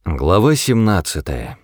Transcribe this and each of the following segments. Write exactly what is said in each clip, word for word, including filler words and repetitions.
Глава семнадцатая.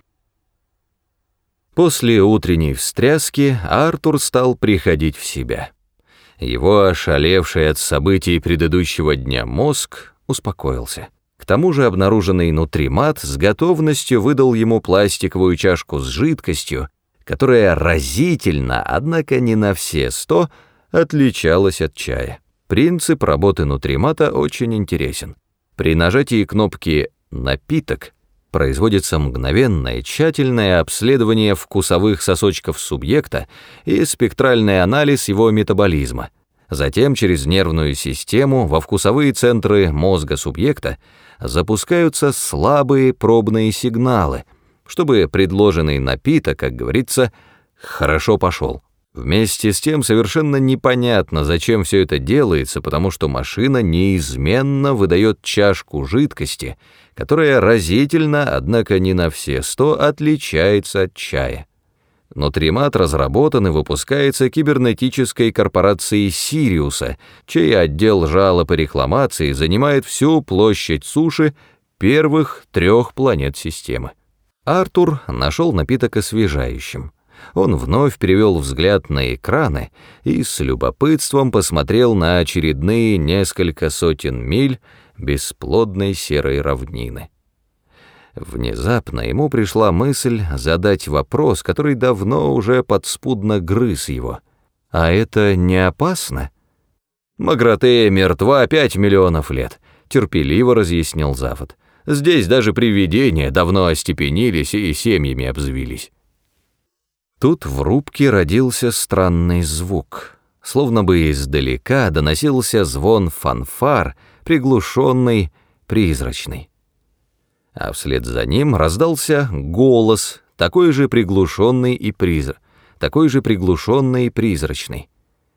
После утренней встряски Артур стал приходить в себя. Его ошалевший от событий предыдущего дня мозг успокоился. К тому же обнаруженный нутримат с готовностью выдал ему пластиковую чашку с жидкостью, которая разительно, однако не на все сто, отличалась от чая. Принцип работы нутримата очень интересен. При нажатии кнопки «Напиток» производится мгновенное, тщательное обследование вкусовых сосочков субъекта и спектральный анализ его метаболизма. Затем через нервную систему во вкусовые центры мозга субъекта запускаются слабые пробные сигналы, чтобы предложенный напиток, как говорится, хорошо пошел. Вместе с тем совершенно непонятно, зачем все это делается, потому что машина неизменно выдает чашку жидкости, которая разительно, однако не на все сто, отличается от чая. Нутримат разработан и выпускается кибернетической корпорацией Сириуса, чей отдел жалоб и рекламаций занимает всю площадь суши первых трех планет системы. Артур нашел напиток освежающим. Он вновь перевел взгляд на экраны и с любопытством посмотрел на очередные несколько сотен миль бесплодной серой равнины. Внезапно ему пришла мысль задать вопрос, который давно уже подспудно грыз его. «А это не опасно?» «Магратея мертва пять миллионов лет», — терпеливо разъяснил Зафот. «Здесь даже привидения давно остепенились и семьями обзавелись». Тут в рубке родился странный звук. Словно бы издалека доносился звон фанфар, приглушенный, призрачный. А вслед за ним раздался голос, такой же приглушенный и призр... такой же приглушенный и призрачный.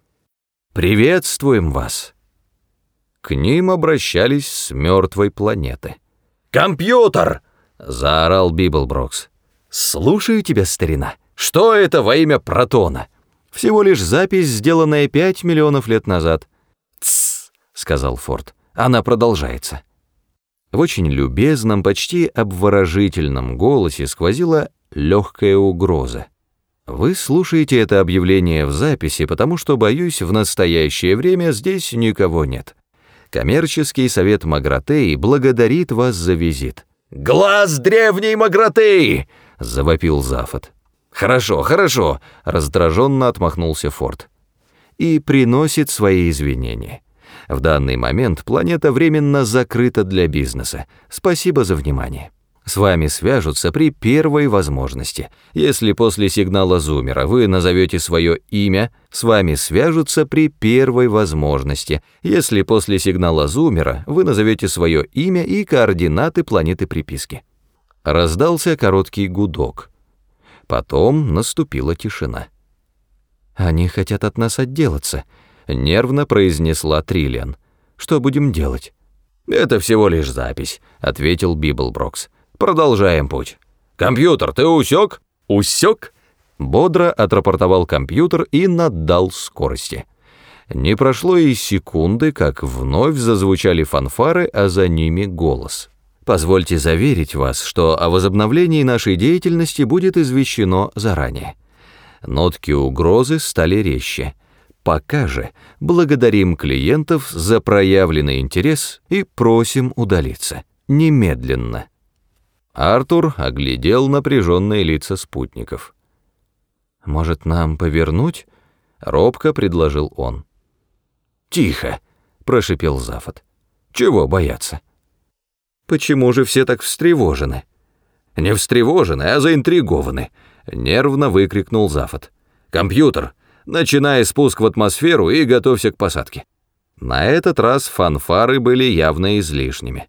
«Приветствуем вас!» К ним обращались с мертвой планеты. «Компьютер!» — заорал Библброкс. «Слушаю тебя, старина. Что это во имя Протона?» «Всего лишь запись, сделанная пять миллионов лет назад». «Тссс», — сказал Форд, — «она продолжается». В очень любезном, почти обворожительном голосе сквозила легкая угроза. «Вы слушаете это объявление в записи, потому что, боюсь, в настоящее время здесь никого нет. Коммерческий совет Магратеи благодарит вас за визит». «Глаз древней Магратеи!» — завопил Зафот. «Хорошо, хорошо», — раздраженно отмахнулся Форд. «И приносит свои извинения. В данный момент планета временно закрыта для бизнеса. Спасибо за внимание. С вами свяжутся при первой возможности. Если после сигнала зумера вы назовете свое имя, с вами свяжутся при первой возможности. Если после сигнала зумера вы назовете свое имя и координаты планеты приписки». Раздался короткий гудок. Потом наступила тишина. «Они хотят от нас отделаться», — нервно произнесла Триллиан. «Что будем делать?» «Это всего лишь запись», — ответил Библброкс. «Продолжаем путь». «Компьютер, ты усек?» «Усек?» — бодро отрапортовал компьютер и наддал скорости. Не прошло и секунды, как вновь зазвучали фанфары, а за ними голос. «Позвольте заверить вас, что о возобновлении нашей деятельности будет извещено заранее». Нотки угрозы стали резче. «Пока же благодарим клиентов за проявленный интерес и просим удалиться. Немедленно». Артур оглядел напряженные лица спутников. «Может, нам повернуть?» — робко предложил он. «Тихо!» — прошипел Зафот. «Чего бояться?» «Почему же все так встревожены?» «Не встревожены, а заинтригованы», — нервно выкрикнул Зафот. «Компьютер, начинай спуск в атмосферу и готовься к посадке». На этот раз фанфары были явно излишними.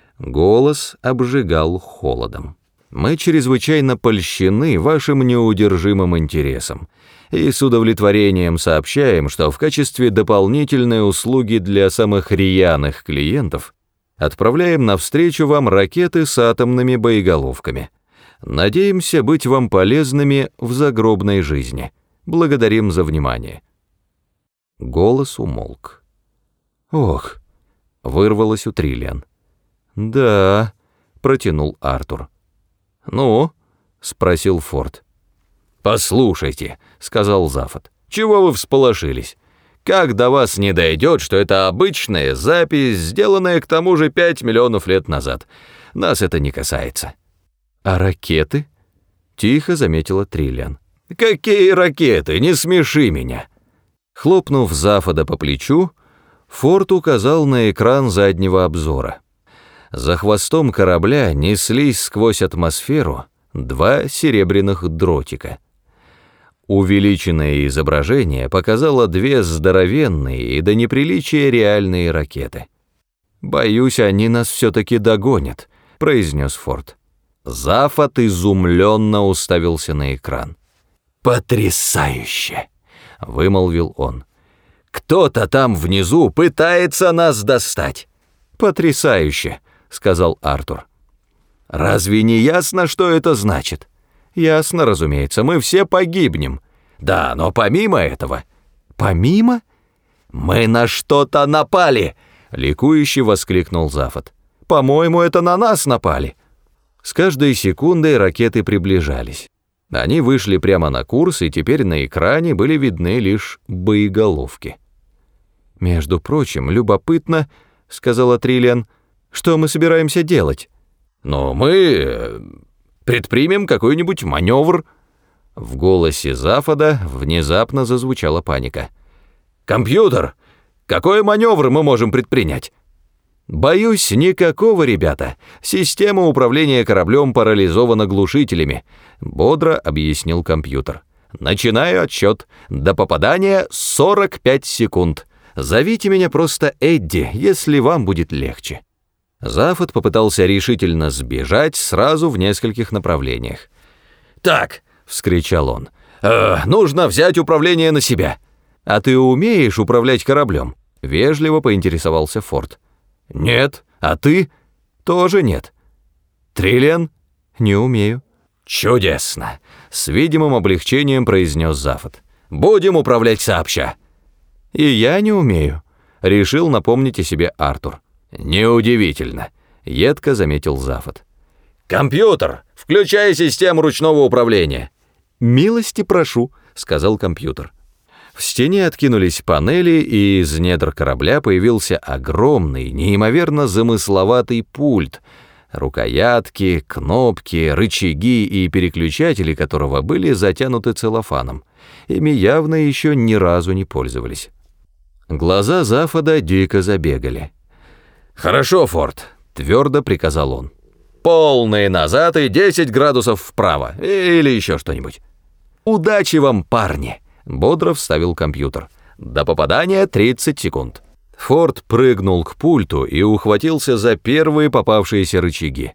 Голос обжигал холодом. «Мы чрезвычайно польщены вашим неудержимым интересом и с удовлетворением сообщаем, что в качестве дополнительной услуги для самых рьяных клиентов отправляем навстречу вам ракеты с атомными боеголовками. Надеемся быть вам полезными в загробной жизни. Благодарим за внимание». Голос умолк. «Ох», — вырвалось у Триллиан. «Да», протянул Артур. «Ну?» — спросил Форд. «Послушайте», — сказал Зафот, — «чего вы всполошились? Как до вас не дойдет, что это обычная запись, сделанная к тому же пять миллионов лет назад? Нас это не касается». «А ракеты?» — тихо заметила Триллиан. «Какие ракеты? Не смеши меня!» Хлопнув Зафода по плечу, Форд указал на экран заднего обзора. За хвостом корабля неслись сквозь атмосферу два серебряных дротика. Увеличенное изображение показало две здоровенные и до неприличия реальные ракеты. «Боюсь, они нас все-таки догонят», — произнес Форд. Зафот изумленно уставился на экран. «Потрясающе!» — вымолвил он. «Кто-то там внизу пытается нас достать!» «Потрясающе!» — сказал Артур. «Разве не ясно, что это значит?» «Ясно, разумеется, мы все погибнем». «Да, но помимо этого...» «Помимо?» «Мы на что-то напали!» — ликующе воскликнул Зафот. «По-моему, это на нас напали». С каждой секундой ракеты приближались. Они вышли прямо на курс, и теперь на экране были видны лишь боеголовки. «Между прочим, любопытно, — сказала Триллиан, — что мы собираемся делать?» «Но мы предпримем какой-нибудь маневр». В голосе Зафода внезапно зазвучала паника. «Компьютер, какой маневр мы можем предпринять?» «Боюсь, никакого, ребята. Система управления кораблем парализована глушителями», — бодро объяснил компьютер. «Начинаю отсчет. До попадания сорок пять секунд. Зовите меня просто Эдди, если вам будет легче». Зафот попытался решительно сбежать сразу в нескольких направлениях. «Так», — вскричал он, э, — «нужно взять управление на себя». «А ты умеешь управлять кораблем?» — вежливо поинтересовался Форд. «Нет. А ты?» «Тоже нет». «Триллиан?» «Не умею». «Чудесно!» — с видимым облегчением произнес Зафот. «Будем управлять сообща». «И я не умею», — решил напомнить о себе Артур. «Неудивительно», — едко заметил Зафот. «Компьютер, включай систему ручного управления». «Милости прошу», — сказал компьютер. В стене откинулись панели, и из недр корабля появился огромный, неимоверно замысловатый пульт, рукоятки, кнопки, рычаги и переключатели которого были затянуты целлофаном. Ими явно еще ни разу не пользовались. Глаза Зафода дико забегали. «Хорошо, Форд», — твердо приказал он. «Полный назад и десять градусов вправо, или еще что-нибудь». «Удачи вам, парни!» — бодро вставил компьютер. «До попадания тридцать секунд». Форд прыгнул к пульту и ухватился за первые попавшиеся рычаги.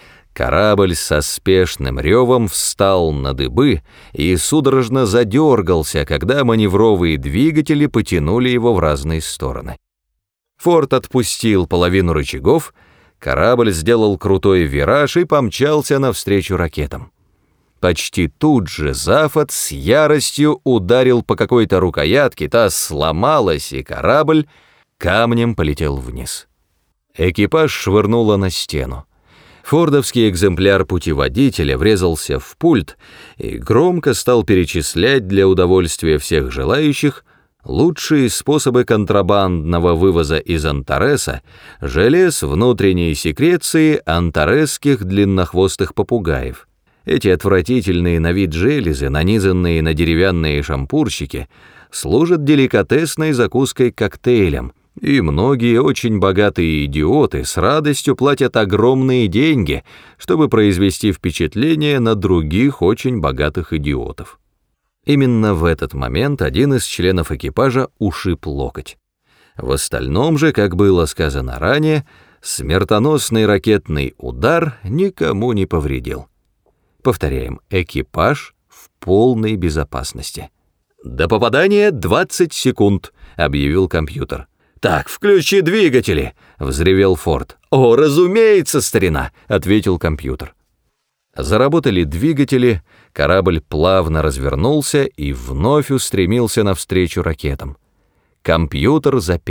Корабль со спешным ревом встал на дыбы и судорожно задергался, когда маневровые двигатели потянули его в разные стороны. Форд отпустил половину рычагов, корабль сделал крутой вираж и помчался навстречу ракетам. Почти тут же Зафот с яростью ударил по какой-то рукоятке, та сломалась, и корабль камнем полетел вниз. Экипаж швырнуло на стену. Фордовский экземпляр путеводителя врезался в пульт и громко стал перечислять для удовольствия всех желающих лучшие способы контрабандного вывоза из Антареса желез внутренней секреции антаресских длиннохвостых попугаев. Эти отвратительные на вид железы, нанизанные на деревянные шампурщики, служат деликатесной закуской коктейлем, и многие очень богатые идиоты с радостью платят огромные деньги, чтобы произвести впечатление на других очень богатых идиотов. Именно в этот момент один из членов экипажа ушиб локоть. В остальном же, как было сказано ранее, смертоносный ракетный удар никому не повредил. Повторяем, экипаж в полной безопасности. «До попадания двадцать секунд», — объявил компьютер. «Так, включи двигатели», — взревел Форд. «О, разумеется, старина», — ответил компьютер. Заработали двигатели, корабль плавно развернулся и вновь устремился навстречу ракетам. Компьютер запел.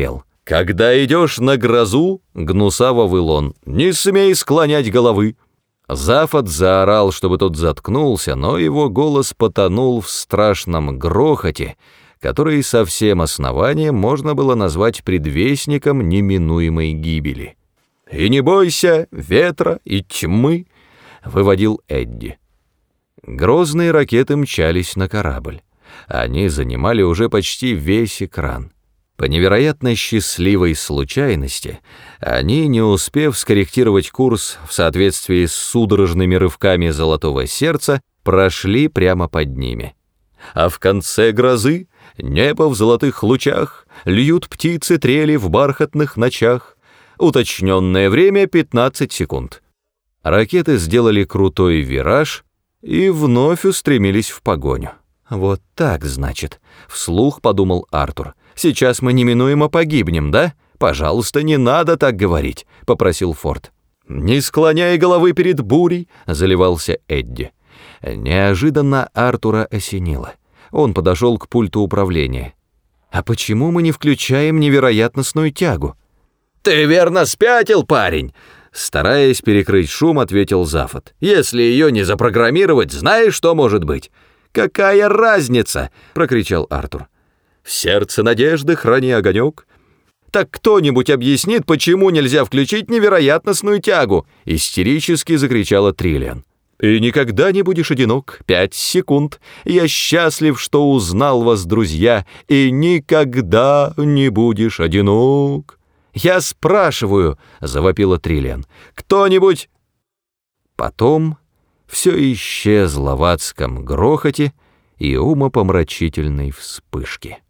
«Когда идешь на грозу, — гнусаво выл он, — не смей склонять головы». Зафот заорал, чтобы тот заткнулся, но его голос потонул в страшном грохоте, который со всем основанием можно было назвать предвестником неминуемой гибели. «И не бойся ветра и тьмы», — выводил Эдди. Грозные ракеты мчались на корабль. Они занимали уже почти весь экран. По невероятно счастливой случайности, они, не успев скорректировать курс в соответствии с судорожными рывками золотого сердца, прошли прямо под ними. А в конце грозы небо в золотых лучах, льют птицы трели в бархатных ночах. Уточненное время — пятнадцать секунд. Ракеты сделали крутой вираж и вновь устремились в погоню. «Вот так, значит», — вслух подумал Артур. «Сейчас мы неминуемо погибнем, да? Пожалуйста, не надо так говорить», — попросил Форд. «Не склоняй головы перед бурей», — заливался Эдди. Неожиданно Артура осенило. Он подошел к пульту управления. «А почему мы не включаем невероятностную тягу?» «Ты верно спятил, парень!» Стараясь перекрыть шум, ответил Зафот. «Если ее не запрограммировать, знаешь, что может быть?» «Какая разница?» — прокричал Артур. «В сердце надежды храни огонек». «Так кто-нибудь объяснит, почему нельзя включить невероятностную тягу?» — истерически закричала Триллиан. «И никогда не будешь одинок. Пять секунд. Я счастлив, что узнал вас, друзья, и никогда не будешь одинок». «Я спрашиваю», — завопила Триллиан, — «кто-нибудь...» Потом все исчезло в адском грохоте и умопомрачительной вспышке.